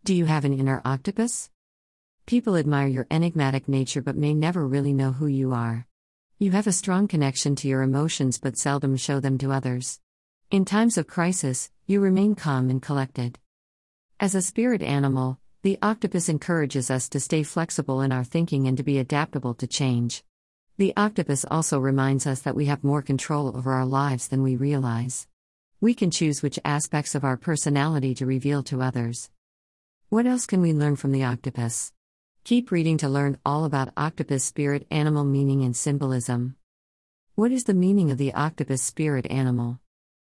Do you have an inner octopus? People admire your enigmatic nature but may never really know who you are. You have a strong connection to your emotions but seldom show them to others. In times of crisis, you remain calm and collected. As a spirit animal, the octopus encourages us to stay flexible in our thinking and to be adaptable to change. The octopus also reminds us that we have more control over our lives than we realize. We can choose which aspects of our personality to reveal to others. What else can we learn from the octopus? Keep reading to learn all about octopus spirit animal meaning and symbolism. What is the meaning of the octopus spirit animal?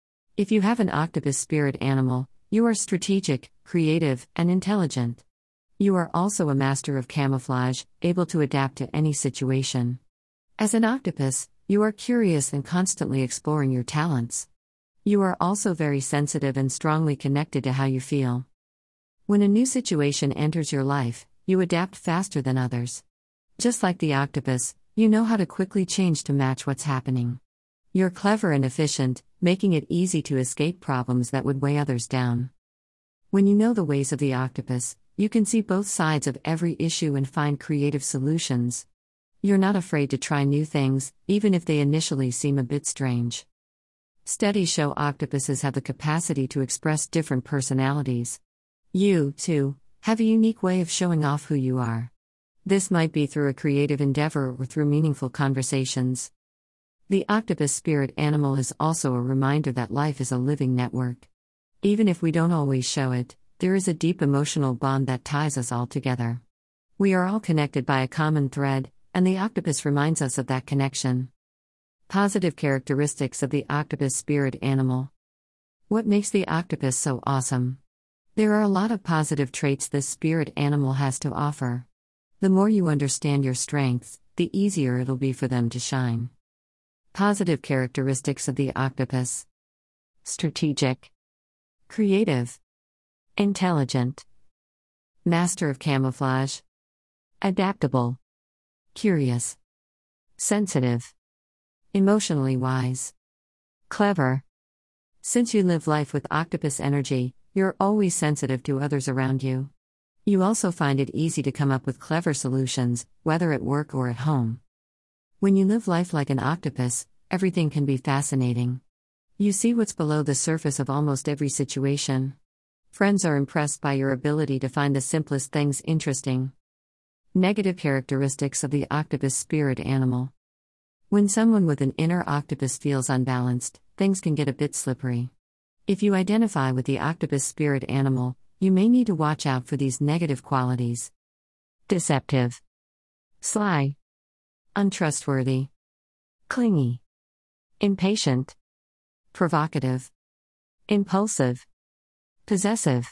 If you have an octopus spirit animal, you are strategic, creative, and intelligent. You are also a master of camouflage, able to adapt to any situation. As an octopus, you are curious and constantly exploring your talents. You are also very sensitive and strongly connected to how you feel. When a new situation enters your life, you adapt faster than others. Just like the octopus, you know how to quickly change to match what's happening. You're clever and efficient, making it easy to escape problems that would weigh others down. When you know the ways of the octopus, you can see both sides of every issue and find creative solutions. You're not afraid to try new things, even if they initially seem a bit strange. Studies show octopuses have the capacity to express different personalities. You, too, have a unique way of showing off who you are. This might be through a creative endeavor or through meaningful conversations. The octopus spirit animal is also a reminder that life is a living network. Even if we don't always show it, there is a deep emotional bond that ties us all together. We are all connected by a common thread, and the octopus reminds us of that connection. Positive characteristics of the octopus spirit animal. What makes the octopus so awesome? There are a lot of positive traits this spirit animal has to offer. The more you understand your strengths, the easier it'll be for them to shine. Positive characteristics of the octopus: strategic, creative, intelligent, master of camouflage, adaptable, curious, sensitive, emotionally wise, clever. Since you live life with octopus energy, you're always sensitive to others around you. You also find it easy to come up with clever solutions, whether at work or at home. When you live life like an octopus, everything can be fascinating. You see what's below the surface of almost every situation. Friends are impressed by your ability to find the simplest things interesting. Negative characteristics of the octopus spirit animal. When someone with an inner octopus feels unbalanced, things can get a bit slippery. If you identify with the octopus spirit animal, you may need to watch out for these negative qualities. Deceptive, sly, untrustworthy, clingy, impatient, provocative, impulsive, possessive,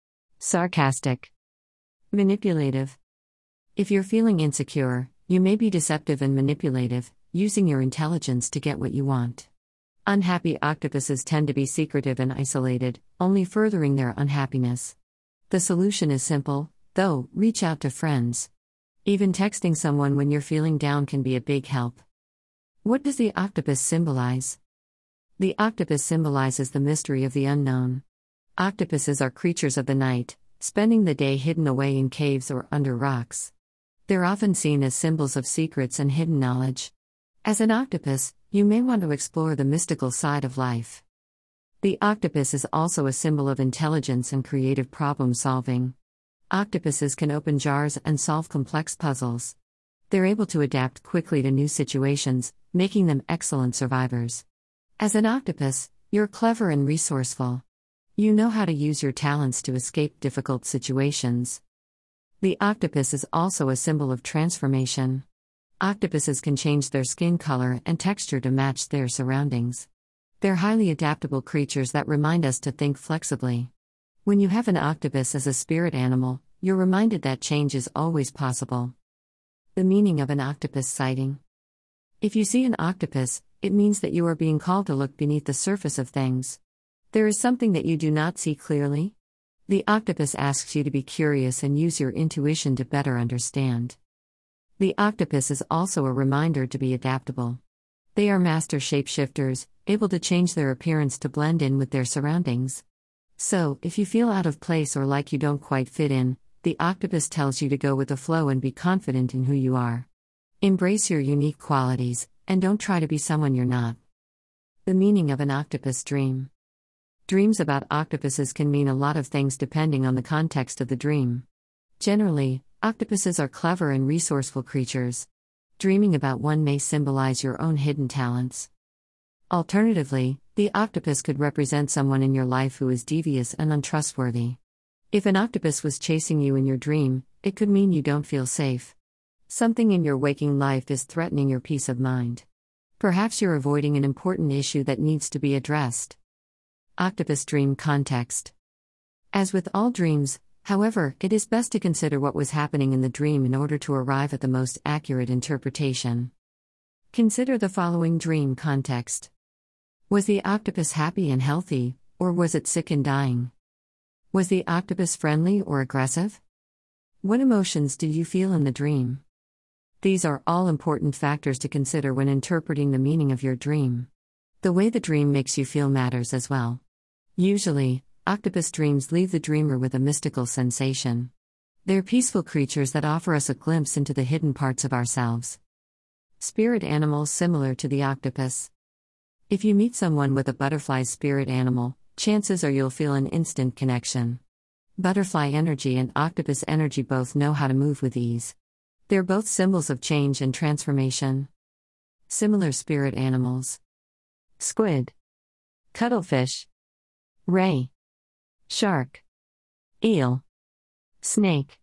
sarcastic, manipulative. If you're feeling insecure, you may be deceptive and manipulative, using your intelligence to get what you want. Unhappy octopuses tend to be secretive and isolated, only furthering their unhappiness. The solution is simple, though: reach out to friends. Even texting someone when you're feeling down can be a big help. What does the octopus symbolize? The octopus symbolizes the mystery of the unknown. Octopuses are creatures of the night, spending the day hidden away in caves or under rocks. They're often seen as symbols of secrets and hidden knowledge. As an octopus, you may want to explore the mystical side of life. The octopus is also a symbol of intelligence and creative problem solving. Octopuses can open jars and solve complex puzzles. They're able to adapt quickly to new situations, making them excellent survivors. As an octopus, you're clever and resourceful. You know how to use your talents to escape difficult situations. The octopus is also a symbol of transformation. Octopuses can change their skin color and texture to match their surroundings. They're highly adaptable creatures that remind us to think flexibly. When you have an octopus as a spirit animal, you're reminded that change is always possible. The meaning of an octopus sighting. If you see an octopus, it means that you are being called to look beneath the surface of things. There is something that you do not see clearly. The octopus asks you to be curious and use your intuition to better understand. The octopus is also a reminder to be adaptable. They are master shapeshifters, able to change their appearance to blend in with their surroundings. So, if you feel out of place or like you don't quite fit in, the octopus tells you to go with the flow and be confident in who you are. Embrace your unique qualities, and don't try to be someone you're not. The meaning of an octopus dream. Dreams about octopuses can mean a lot of things depending on the context of the dream. Generally, octopuses are clever and resourceful creatures. Dreaming about one may symbolize your own hidden talents. Alternatively, the octopus could represent someone in your life who is devious and untrustworthy. If an octopus was chasing you in your dream, it could mean you don't feel safe. Something in your waking life is threatening your peace of mind. Perhaps you're avoiding an important issue that needs to be addressed. Octopus dream context. As with all dreams, however, it is best to consider what was happening in the dream in order to arrive at the most accurate interpretation. Consider the following dream context. Was the octopus happy and healthy, or was it sick and dying? Was the octopus friendly or aggressive? What emotions did you feel in the dream? These are all important factors to consider when interpreting the meaning of your dream. The way the dream makes you feel matters as well. Usually, octopus dreams leave the dreamer with a mystical sensation. They're peaceful creatures that offer us a glimpse into the hidden parts of ourselves. Spirit animals similar to the octopus. If you meet someone with a butterfly spirit animal, chances are you'll feel an instant connection. Butterfly energy and octopus energy both know how to move with ease. They're both symbols of change and transformation. Similar spirit animals: squid, cuttlefish, ray, shark, eel, snake,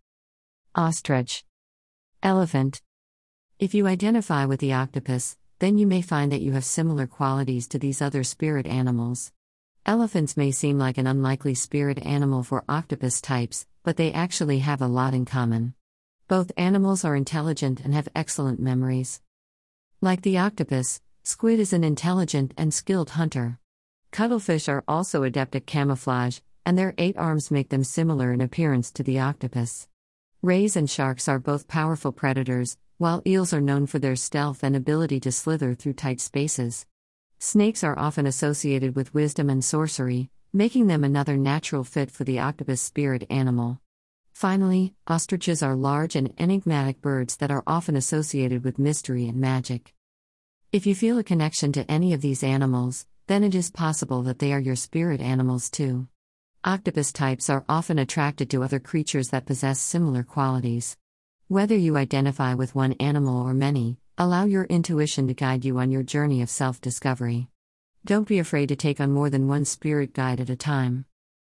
ostrich, elephant. If you identify with the octopus, then you may find that you have similar qualities to these other spirit animals. Elephants may seem like an unlikely spirit animal for octopus types, but they actually have a lot in common. Both animals are intelligent and have excellent memories. Like the octopus, squid is an intelligent and skilled hunter. Cuttlefish are also adept at camouflage, and their 8 arms make them similar in appearance to the octopus. Rays and sharks are both powerful predators, while eels are known for their stealth and ability to slither through tight spaces. Snakes are often associated with wisdom and sorcery, making them another natural fit for the octopus spirit animal. Finally, ostriches are large and enigmatic birds that are often associated with mystery and magic. If you feel a connection to any of these animals, then it is possible that they are your spirit animals too. Octopus types are often attracted to other creatures that possess similar qualities. Whether you identify with one animal or many, allow your intuition to guide you on your journey of self-discovery. Don't be afraid to take on more than one spirit guide at a time.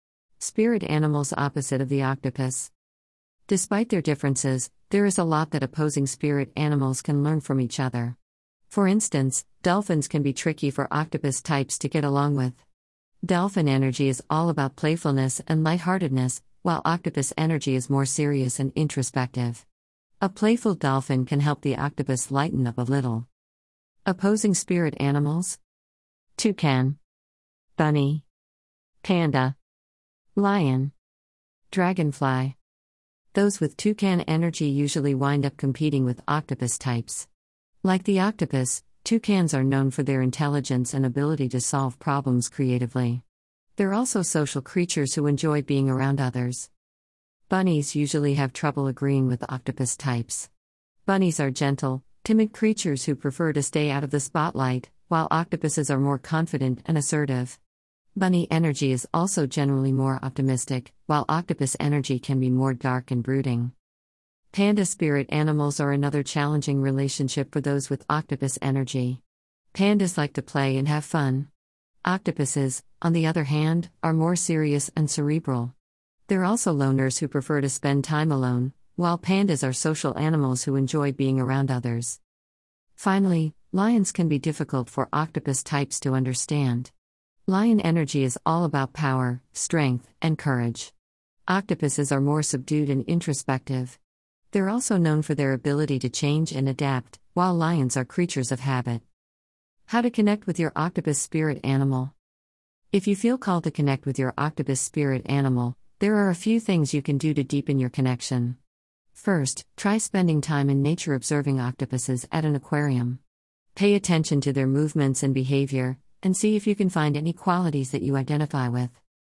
Spirit animals opposite of the octopus. Despite their differences, there is a lot that opposing spirit animals can learn from each other. For instance, dolphins can be tricky for octopus types to get along with. Dolphin energy is all about playfulness and lightheartedness, while octopus energy is more serious and introspective. A playful dolphin can help the octopus lighten up a little. Opposing spirit animals: toucan, bunny, panda, lion, dragonfly. Those with toucan energy usually wind up competing with octopus types. Like the octopus, toucans are known for their intelligence and ability to solve problems creatively. They're also social creatures who enjoy being around others. Bunnies usually have trouble agreeing with octopus types. Bunnies are gentle, timid creatures who prefer to stay out of the spotlight, while octopuses are more confident and assertive. Bunny energy is also generally more optimistic, while octopus energy can be more dark and brooding. Panda spirit animals are another challenging relationship for those with octopus energy. Pandas like to play and have fun. Octopuses, on the other hand, are more serious and cerebral. They're also loners who prefer to spend time alone, while pandas are social animals who enjoy being around others. Finally, lions can be difficult for octopus types to understand. Lion energy is all about power, strength, and courage. Octopuses are more subdued and introspective. They're also known for their ability to change and adapt, while lions are creatures of habit. How to connect with your octopus spirit animal. If you feel called to connect with your octopus spirit animal, there are a few things you can do to deepen your connection. First, try spending time in nature observing octopuses at an aquarium. Pay attention to their movements and behavior, and see if you can find any qualities that you identify with.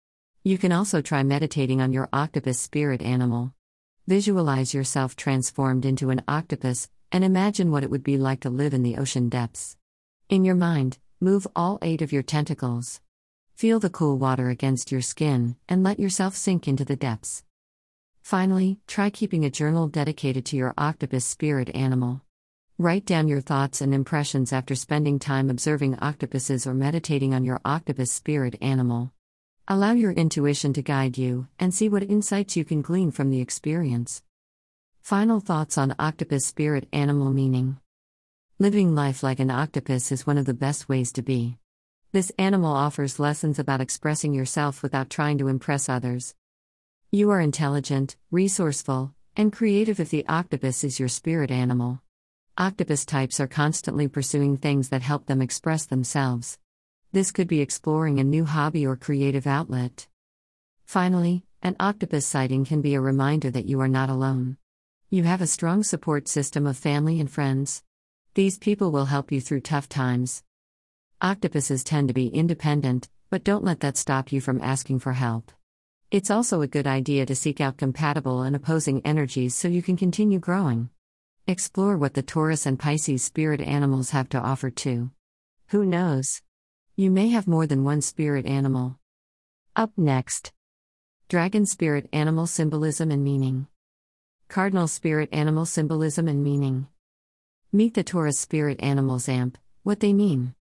You can also try meditating on your octopus spirit animal. Visualize yourself transformed into an octopus, and imagine what it would be like to live in the ocean depths. In your mind, move all 8 of your tentacles. Feel the cool water against your skin, and let yourself sink into the depths. Finally, try keeping a journal dedicated to your octopus spirit animal. Write down your thoughts and impressions after spending time observing octopuses or meditating on your octopus spirit animal. Allow your intuition to guide you, and see what insights you can glean from the experience. Final thoughts on octopus spirit animal meaning. Living life like an octopus is one of the best ways to be. This animal offers lessons about expressing yourself without trying to impress others. You are intelligent, resourceful, and creative if the octopus is your spirit animal. Octopus types are constantly pursuing things that help them express themselves. This could be exploring a new hobby or creative outlet. Finally, an octopus sighting can be a reminder that you are not alone. You have a strong support system of family and friends. These people will help you through tough times. Octopuses tend to be independent, but don't let that stop you from asking for help. It's also a good idea to seek out compatible and opposing energies so you can continue growing. Explore what the Taurus and Pisces spirit animals have to offer too. Who knows? You may have more than one spirit animal. Up next, Dragon spirit animal symbolism and meaning. Cardinal spirit animal symbolism and meaning. Meet the Taurus spirit animals. What they mean.